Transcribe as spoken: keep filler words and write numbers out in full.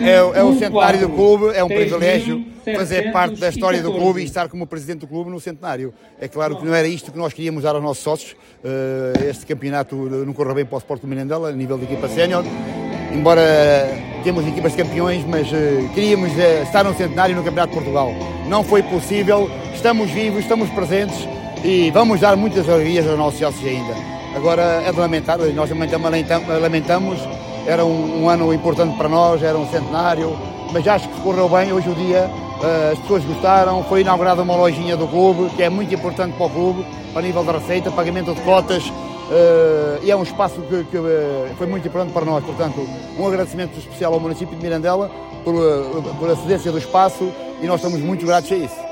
É, é o centenário do clube, é um privilégio fazer parte da história do clube e estar como presidente do clube no centenário. É claro que não era isto que nós queríamos dar aos nossos sócios. Este campeonato não correu bem para o Sport do Mirandela, a nível de equipa sénior. Embora temos equipas de campeões, mas queríamos estar no centenário no Campeonato de Portugal. Não foi possível, estamos vivos, estamos presentes e vamos dar muitas alegrias aos nossos sócios ainda. Agora é de lamentar, nós lamentamos. Era um, um ano importante para nós, era um centenário, mas acho que correu bem hoje o dia, uh, as pessoas gostaram, foi inaugurada uma lojinha do clube, que é muito importante para o clube, para nível de receita, pagamento de cotas, uh, e é um espaço que, que uh, foi muito importante para nós. Portanto, um agradecimento especial ao município de Mirandela por, uh, por a cedência do espaço e nós estamos muito gratos a isso.